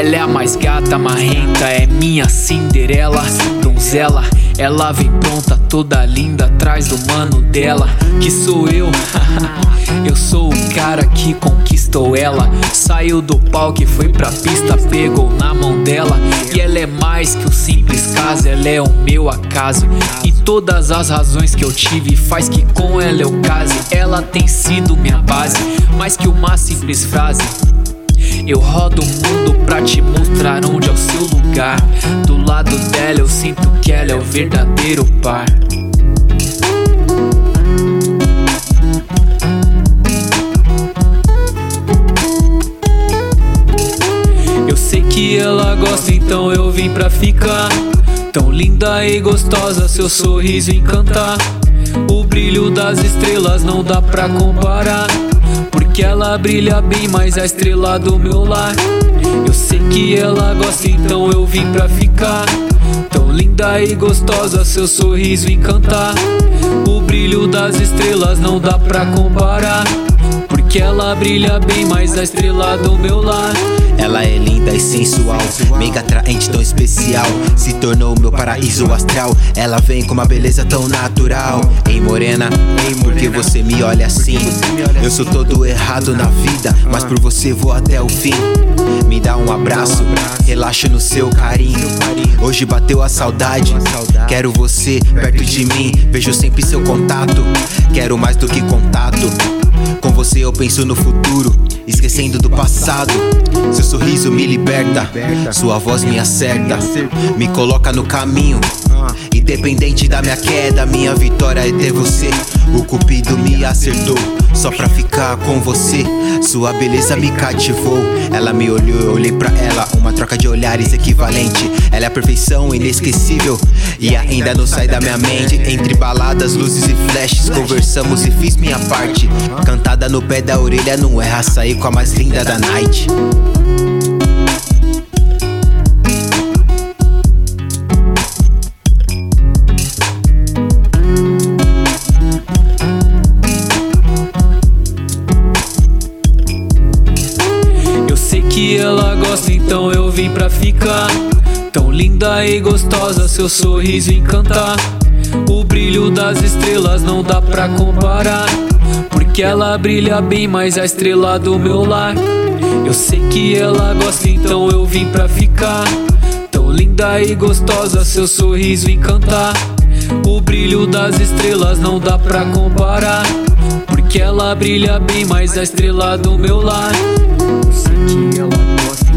Ela é a mais gata, marrenta, é minha Cinderela. Donzela, ela vem pronta, toda linda, atrás do mano dela, que sou eu. Eu sou o cara que conquistou ela. Saiu do palco e foi pra pista, pegou na mão dela. E ela é mais que um simples caso, ela é o meu acaso. E todas as razões que eu tive faz que com ela eu case. Ela tem sido minha base, mais que uma simples frase. Eu rodo o mundo pra te mostrar onde é o seu lugar. Do lado dela eu sinto que ela é o verdadeiro par. Eu sei que ela gosta, então eu vim pra ficar. Tão linda e gostosa, seu sorriso encantar. O brilho das estrelas não dá pra comparar, porque ela brilha bem mais a estrela do meu lar. Eu sei que ela gosta, então eu vim pra ficar. Tão linda e gostosa, seu sorriso encantar. O brilho das estrelas não dá pra comparar, porque ela brilha bem mais a estrela do meu lar. Ela é linda e sensual, mega atraente, tão especial. Se tornou meu paraíso astral. Ela vem com uma beleza tão natural. Ei morena, por que você me olha assim? Eu sou todo errado na vida, mas por você vou até o fim. Me dá um abraço, relaxa no seu carinho. Hoje bateu a saudade, quero você perto de mim. Vejo sempre seu contato, quero mais do que contato. Com você eu penso no futuro, esquecendo do passado. Seu sorriso me liberta, sua voz me acerta, me coloca no caminho. Independente da minha queda, minha vitória é ter você. O cupido me acertou, só pra ficar com você. Sua beleza me cativou, ela me olhou, eu olhei pra ela. Uma troca de olhares equivalente. Ela é a perfeição inesquecível e ainda não sai da minha mente. Entre baladas, luzes e flashes, conversamos e fiz minha parte. Cantada no pé da orelha, não erra, sair com a mais linda da night. Que ela gosta, então eu vim pra ficar. Tão linda e gostosa, seu sorriso encantar. O brilho das estrelas não dá pra comparar, porque ela brilha bem mais a estrela do meu lar. Eu sei que ela gosta, então eu vim pra ficar. Tão linda e gostosa, seu sorriso encantar. O brilho das estrelas não dá pra comparar, porque ela brilha bem mais a estrela do meu lar. Eu sei que ela gosta.